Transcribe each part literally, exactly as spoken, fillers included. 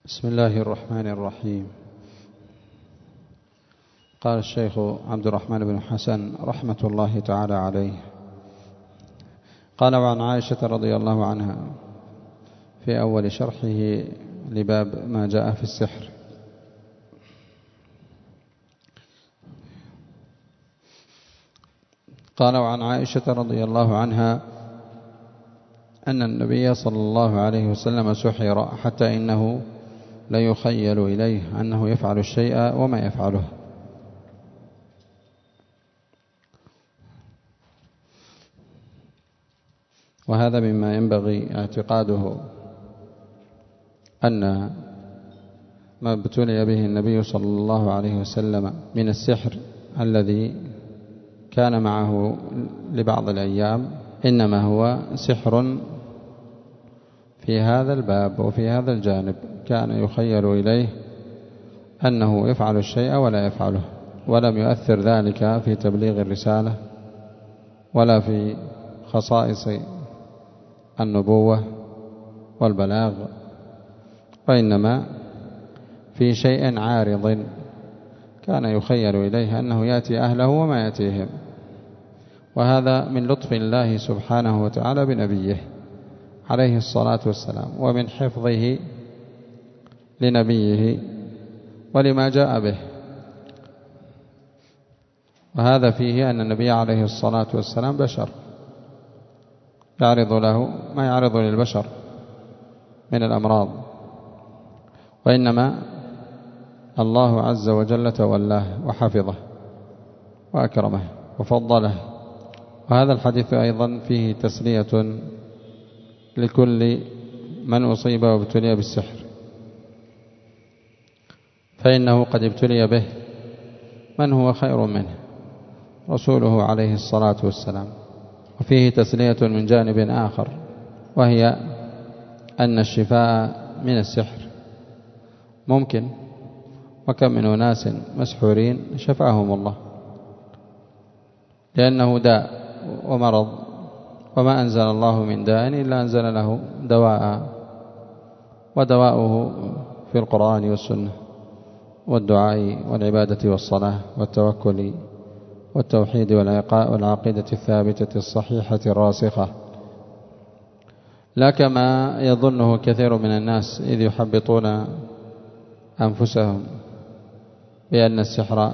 بسم الله الرحمن الرحيم. قال الشيخ عبد الرحمن بن حسن رحمة الله تعالى عليه، قال: وعن عائشة رضي الله عنها في أول شرحه لباب ما جاء في السحر. قال: وعن عائشة رضي الله عنها أن النبي صلى الله عليه وسلم سحر حتى إنه ليخيل إليه أنه يفعل الشيء وما يفعله. وهذا مما ينبغي اعتقاده، أن ما ابتلي به النبي صلى الله عليه وسلم من السحر الذي كان معه لبعض الأيام إنما هو سحر في هذا الباب وفي هذا الجانب، كان يخيل إليه أنه يفعل الشيء ولا يفعله، ولم يؤثر ذلك في تبليغ الرسالة ولا في خصائص النبوة والبلاغ، وإنما في شيء عارض كان يخيل إليه أنه يأتي أهله وما يأتيهم. وهذا من لطف الله سبحانه وتعالى بنبيه عليه الصلاة والسلام، ومن حفظه لنبيه ولما جاء به. وهذا فيه أن النبي عليه الصلاة والسلام بشر، يعرض له ما يعرض للبشر من الأمراض، وإنما الله عز وجل تولاه وحفظه وأكرمه وفضله. وهذا الحديث أيضا فيه تسلية لكل من أصيب وابتلي بالسحر، فإنه قد ابتلي به من هو خير منه، رسوله عليه الصلاة والسلام. وفيه تسلية من جانب آخر، وهي أن الشفاء من السحر ممكن، وكم من أناس مسحورين شفاهم الله، لأنه داء ومرض، وما أنزل الله من داء إلا أنزل له دواء، ودواؤه في القرآن والسنة والدعاء والعبادة والصلاة والتوكل والتوحيد والعقيدة الثابتة الصحيحة الراسخة، لا كما يظنه كثير من الناس إذ يحبطون أنفسهم بأن السحر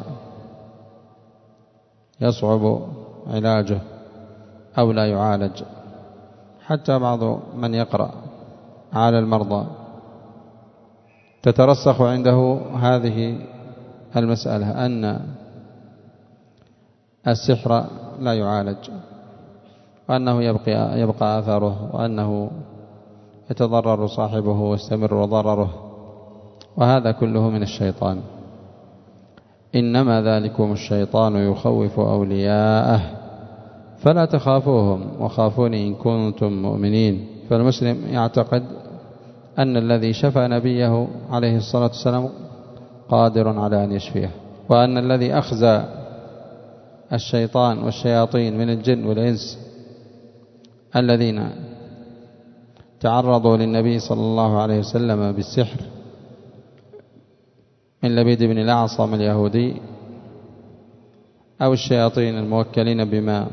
يصعب علاجه أو لا يعالج. حتى بعض من يقرأ على المرضى تترسخ عنده هذه المسألة، أن السحر لا يعالج، وأنه يبقى, يبقى أثره، وأنه يتضرر صاحبه ويستمر ضرره، وهذا كله من الشيطان. إنما ذلكم الشيطان يخوف أولياءه فلا تخافوهم وخافوني إن كنتم مؤمنين. فالمسلم يعتقد أن الذي شفى نبيه عليه الصلاة والسلام قادر على أن يشفيه، وأن الذي أخزى الشيطان والشياطين من الجن والإنس الذين تعرضوا للنبي صلى الله عليه وسلم بالسحر من لبيد بن الأعصم اليهودي، أو الشياطين الموكلين بما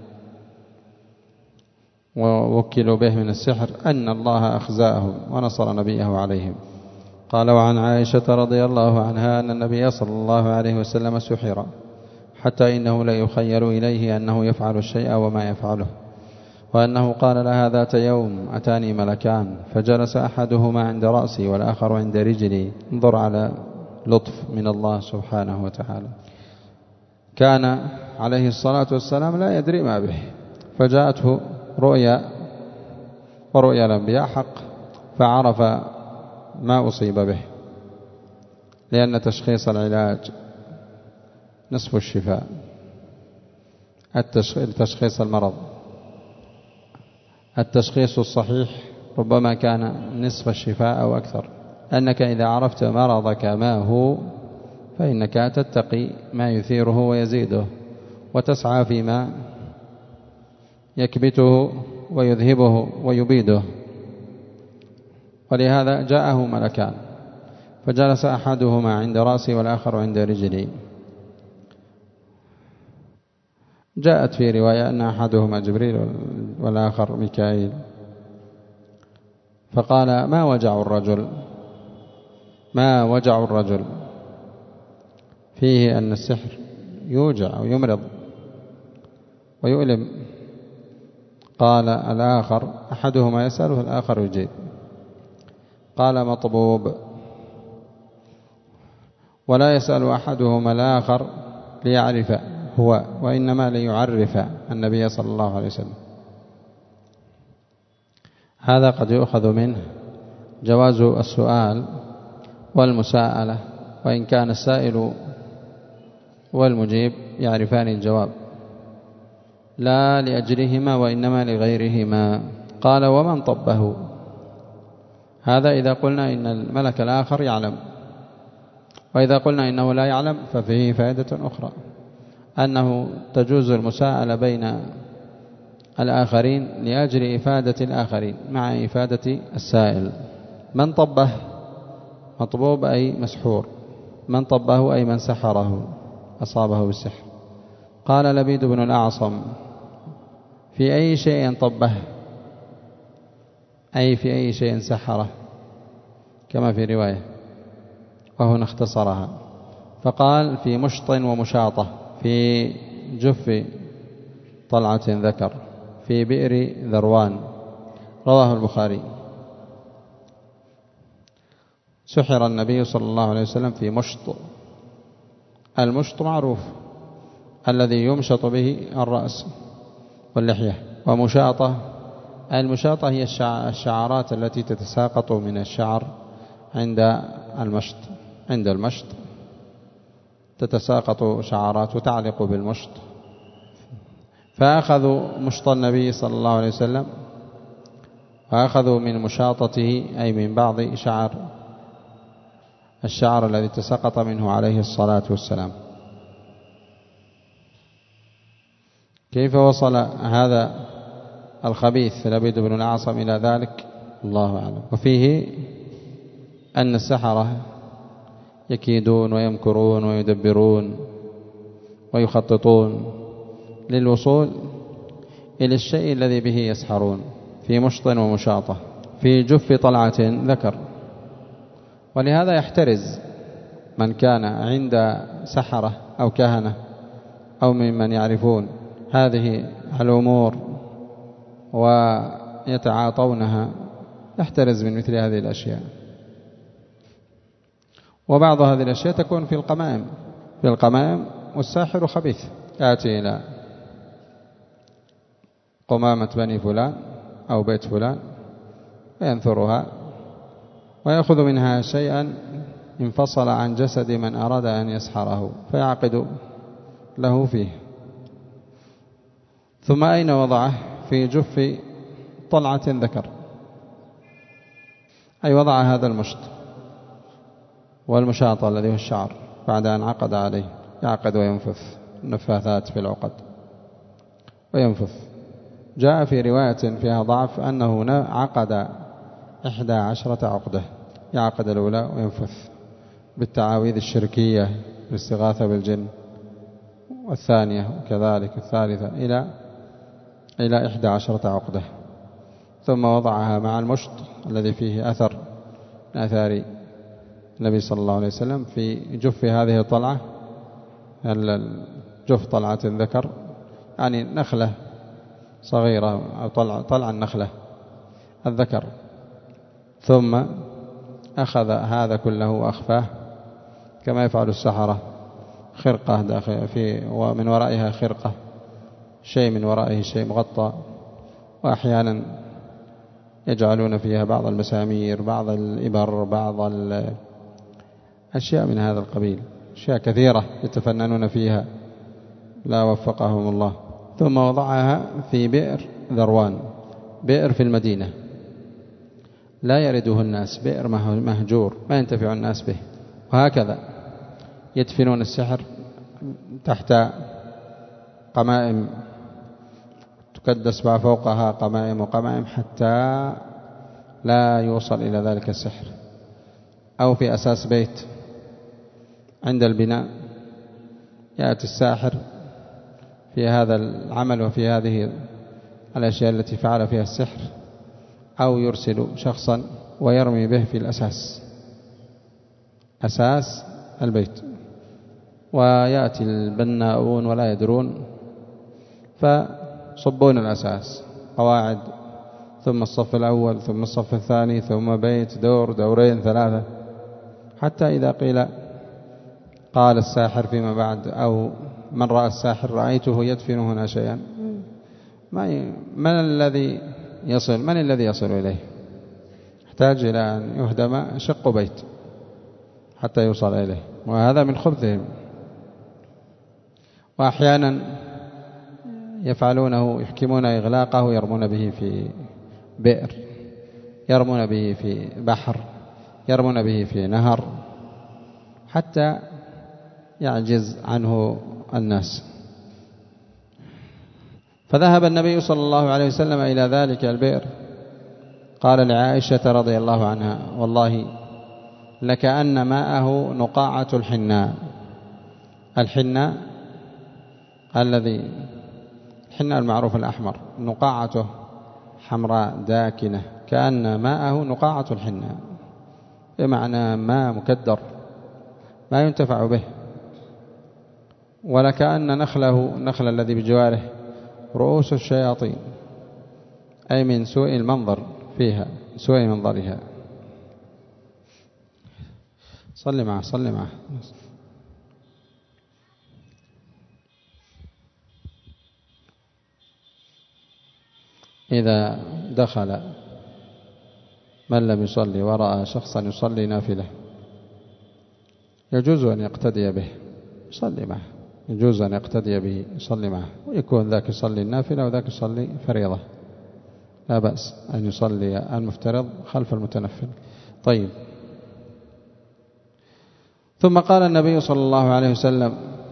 ووكلوا به من السحر، أن الله أخزاهم ونصر نبيه عليهم. قال: وعن عائشة رضي الله عنها أن النبي صلى الله عليه وسلم سحر حتى إنه لا يخيل إليه أنه يفعل الشيء وما يفعله، وأنه قال لها ذات يوم: أتاني ملكان فجلس أحدهما عند رأسي والآخر عند رجلي. انظر على لطف من الله سبحانه وتعالى. كان عليه الصلاة والسلام لا يدري ما به، فجاءته رؤيا، ورؤيا الأنبياء حق، فعرف ما أصيب به، لأن تشخيص العلاج نصف الشفاء، التشخيص المرض. التشخيص الصحيح ربما كان نصف الشفاء أو أكثر، أنك إذا عرفت مرضك ما هو فإنك تتقي ما يثيره ويزيده، وتسعى فيما يكبته ويذهبه ويبيده. ولهذا جاءه ملكان فجلس أحدهما عند رأسي والآخر عند رجلي. جاءت في رواية أن أحدهما جبريل والآخر ميكائيل. فقال: ما وجع الرجل ما وجع الرجل فيه أن السحر يوجع أو يمرض ويؤلم. قال الآخر: أحدهما يسأله الآخر يجيب. قال: مطبوب. ولا يسأل أحدهما الآخر ليعرف هو، وإنما ليعرف النبي صلى الله عليه وسلم. هذا قد يؤخذ منه جواز السؤال والمساءلة، وإن كان السائل والمجيب يعرفان الجواب لا لأجلهما وإنما لغيرهما. قال: ومن طبه؟ هذا إذا قلنا إن الملك الآخر يعلم، وإذا قلنا إنه لا يعلم ففيه فائدة أخرى، أنه تجوز المساءلة بين الآخرين لأجل إفادة الآخرين مع إفادة السائل. من طبه؟ مطبوب أي مسحور. من طبه أي من سحره أصابه بالسحر. قال لبيد بن الأعصم: في أي شيء طبه؟ أي في أي شيء سحره، كما في رواية، وهنا اختصرها فقال: في مشط ومشاطة، في جف طلعة ذكر، في بئر ذروان. رواه البخاري. سحر النبي صلى الله عليه وسلم في مشط. المشط معروف الذي يمشط به الرأس واللحية. ومشاطة، المشاطة هي الشعرات التي تتساقط من الشعر عند المشط عند المشط تتساقط شعرات وتعلق بالمشط. فأخذوا مشط النبي صلى الله عليه وسلم وأخذوا من مشاطته أي من بعض شعر الشعر الذي تساقط منه عليه الصلاة والسلام. كيف وصل هذا الخبيث لبيد بن الأعصم إلى ذلك؟ الله أعلم. وفيه أن السحرة يكيدون ويمكرون ويدبرون ويخططون للوصول إلى الشيء الذي به يسحرون. في مشط ومشاطة، في جف طلعة ذكر. ولهذا يحترز من كان عند سحرة أو كهنة أو ممن يعرفون هذه الأمور ويتعاطونها، يحترز من مثل هذه الأشياء. وبعض هذه الأشياء تكون في القمائم في القمائم والساحر خبيث، يأتي إلى قمامة بني فلان أو بيت فلان وينثرها ويأخذ منها شيئا انفصل عن جسد من أراد أن يسحره فيعقد له فيه. ثم أين وضعه؟ في جف طلعة ذكر، أي وضع هذا المشط والمشاطة الذي هو الشعر بعد أن عقد عليه، يعقد وينفث النفاثات في العقد وينفث. جاء في رواية فيها ضعف أنه عقد إحدى عشرة عقدة، يعقد الأولى وينفث بالتعاويذ الشركية بالاستغاثة بالجن، والثانية وكذلك الثالثة إلى إلى إحدى عشرة عقدة. ثم وضعها مع المشط الذي فيه أثر من آثار النبي صلى الله عليه وسلم في جف هذه الطلعة، جف طلعة ذكر، يعني نخلة صغيرة أو طلع, طلع النخلة الذكر. ثم أخذ هذا كله وأخفاه كما يفعل السحرة، خرقة داخل في ومن ورائها خرقة، شيء من ورائه شيء مغطى، وأحيانا يجعلون فيها بعض المسامير، بعض الإبر، بعض الأشياء من هذا القبيل، أشياء كثيرة يتفننون فيها لا وفقهم الله. ثم وضعها في بئر ذروان، بئر في المدينة لا يرده الناس، بئر مهجور ما ينتفع الناس به. وهكذا يدفنون السحر تحت قمائم تكدس فوقها قمائم وقمائم حتى لا يوصل إلى ذلك السحر. أو في أساس بيت عند البناء، يأتي الساحر في هذا العمل وفي هذه الأشياء التي فعل فيها السحر، أو يرسل شخصا ويرمي به في الأساس، أساس البيت، ويأتي البناؤون ولا يدرون فصبون الأساس، قواعد، ثم الصف الأول، ثم الصف الثاني، ثم بيت، دور، دورين، ثلاثة، حتى إذا قيل قال الساحر فيما بعد أو من رأى الساحر رأيته يدفن هنا شيئا، من الذي يصل من الذي يصل إليه؟ يحتاج إلى أن يهدم شق بيت حتى يوصل إليه، وهذا من خبثهم. وأحيانا يفعلونه، يحكمون إغلاقه، يرمون به في بئر، يرمون به في بحر، يرمون به في نهر، حتى يعجز عنه الناس. فذهب النبي صلى الله عليه وسلم إلى ذلك البئر، قال لعائشة رضي الله عنها: والله لكأن ماءه نقاعة الحناء. الحناء الذي الحناء المعروف الأحمر، نقاعته حمراء داكنة، كأن ماءه نقاعة الحناء، بمعنى ماء مكدر ما ينتفع به. ولكأن نخله، النخل الذي بجواره، رؤوس الشياطين، أي من سوء المنظر فيها، سوء منظرها. صلي معه صلي معه. إذا دخل من لم يصلي ورأى شخصا يصلي نافلة يجوز أن يقتدي به، يصلي معه، يجوز أن يقتدي به، يصلي معه، ويكون ذاك يصلي النافلة وذاك يصلي فريضة، لا بأس أن يصلي المفترض خلف المتنفل. طيب. ثم قال النبي صلى الله عليه وسلم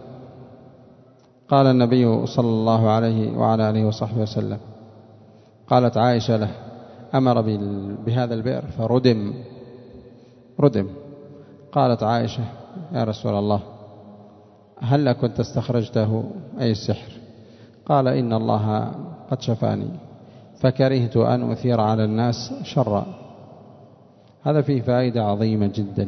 قال النبي صلى الله عليه وعلى آله وصحبه وسلم، قالت عائشة له: أمر بهذا البئر فردم ردم. قالت عائشة: يا رسول الله، هل كنت استخرجته أي السحر؟ قال: إن الله قد شفاني فكرهت أن أثير على الناس شرا. هذا فيه فائدة عظيمة جدا،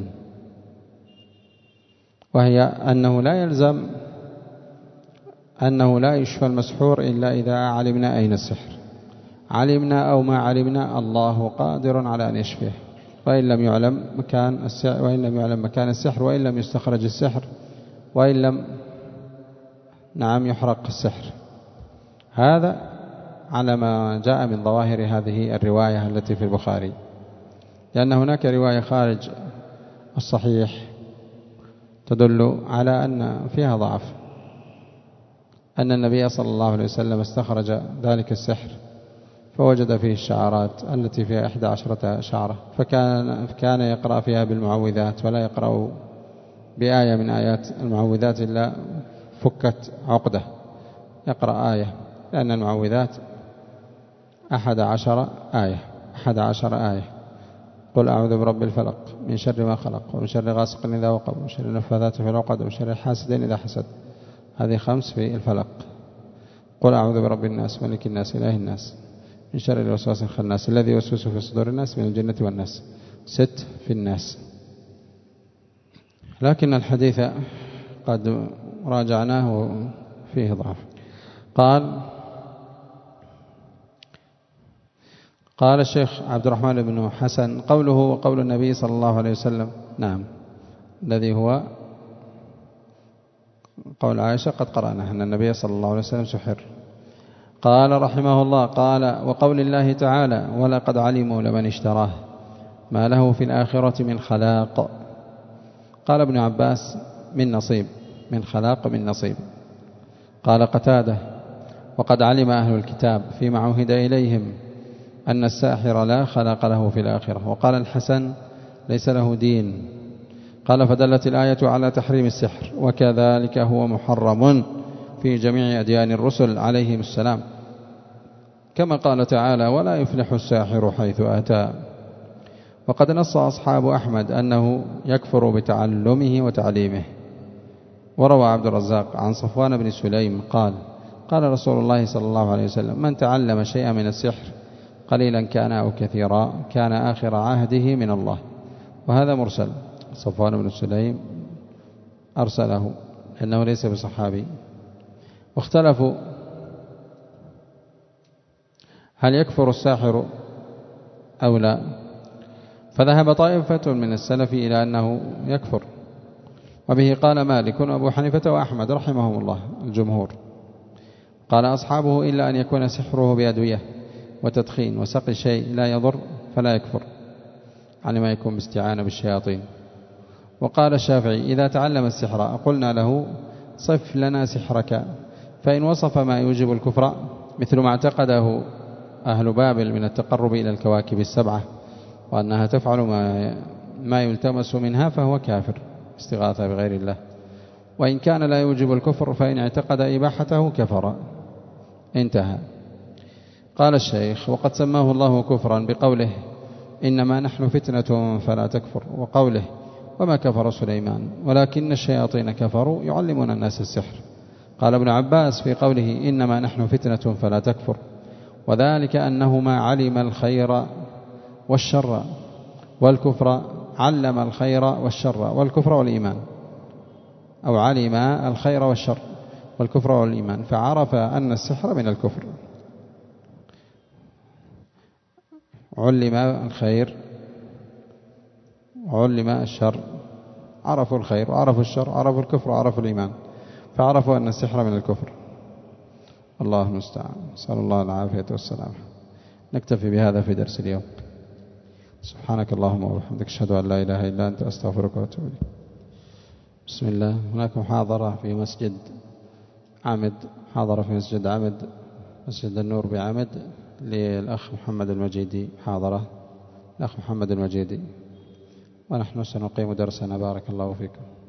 وهي أنه لا يلزم أنه لا يشفى المسحور إلا إذا علمنا أين السحر. علمنا أو ما علمنا، الله قادر على أن يشفيه، وإن لم يعلم مكان السحر، وإن لم يعلم مكان السحر، وإن لم يستخرج السحر، وإن لم نعم يحرق السحر. هذا على ما جاء من ظواهر هذه الرواية التي في البخاري، لأن هناك رواية خارج الصحيح تدل على أن فيها ضعف، أن النبي صلى الله عليه وسلم استخرج ذلك السحر فوجد فيه الشعرات التي فيها إحدى عشرة شعرة، فكان كان يقرأ فيها بالمعوذات، ولا يقرأ بآية من آيات المعوذات إلا فكت عقدة، يقرأ آية، لأن المعوذات أحد عشر آية أحد عشر آية قل أعوذ برب الفلق من شر ما خلق، ومن شر غاسق إذا وقب، ومن شر النفاثات في العقد، ومن شر حاسد إذا حسد. هذه خمس في الفلق. قل أعوذ برب الناس ملك الناس إله الناس من شر الوسواس الخناس الذي يوسوس في صدور الناس من الجنة والناس. ست في الناس. لكن الحديث قد راجعناه فيه ضعف. قال قال الشيخ عبد الرحمن بن حسن: قوله وقول النبي صلى الله عليه وسلم، نعم، الذي هو قول عائشة قد قرأناه أن النبي صلى الله عليه وسلم سحر. قال رحمه الله: قال وقول الله تعالى: ولقد علموا لمن اشتراه ما له في الآخرة من خلاق. قال ابن عباس: من نصيب، من خلاق من نصيب. قال قتادة: وقد علم أهل الكتاب فيما عهد إليهم أن الساحر لا خلاق له في الآخرة. وقال الحسن: ليس له دين. قال فدلت الآية على تحريم السحر، وكذلك هو محرم في جميع أديان الرسل عليهم السلام، كما قال تعالى: ولا يفلح الساحر حيث أتى. وقد نص أصحاب أحمد أنه يكفر بتعلمه وتعليمه. وروى عبد الرزاق عن صفوان بن سليم قال قال رسول الله صلى الله عليه وسلم: من تعلم شيئا من السحر قليلا كان أو كثيرا كان آخر عهده من الله. وهذا مرسل، صفوان بن سليم أرسله لأنه ليس بصحابي. واختلفوا هل يكفر الساحر أو لا، فذهب طائفة من السلف إلى أنه يكفر، وبه قال مالك وأبو حنيفة وأحمد رحمهم الله الجمهور. قال أصحابه: إلا أن يكون سحره بأدوية وتدخين وسقي شيء لا يضر فلا يكفر، يعني ما يكون باستعانة بالشياطين. وقال الشافعي: إذا تعلم السحر قلنا له: صف لنا سحرك، فإن وصف ما يوجب الكفر مثل ما اعتقده أهل بابل من التقرب إلى الكواكب السبعة وأنها تفعل ما ما يلتمس منها فهو كافر استغاثة بغير الله. وإن كان لا يوجب الكفر فإن اعتقد إباحته كفر. انتهى. قال الشيخ: وقد سماه الله كفرا بقوله: إنما نحن فتنة فلا تكفر، وقوله: وما كفر سليمان ولكن الشياطين كفروا يعلمون الناس السحر. قال ابن عباس في قوله: إنما نحن فتنة فلا تكفر، وذلك أنه ما علم الخير والشر والكفر، علم الخير والشر والكفر والإيمان، أو علم الخير والشر والكفر والإيمان، فعرف أن السحر من الكفر. علم الخير وعلم الشر، عرفوا الخير وعرفوا الشر، عرفوا الكفر وعرفوا الإيمان، فعرفوا أن السحر من الكفر. الله المستعان، نسأل الله العافية والسلامة. نكتفي بهذا في درس اليوم. سبحانك اللهم وبحمدك، أشهد أن لا إله إلا أنت، أستغفرك وأتوب إليك. بسم الله. هناك محاضرة في مسجد عمد، محاضرة في مسجد عمد، مسجد النور بعمد، للأخ محمد المجيدي، محاضرة الأخ محمد المجيدي، ونحن سنقيم درسنا. بارك الله فيكم.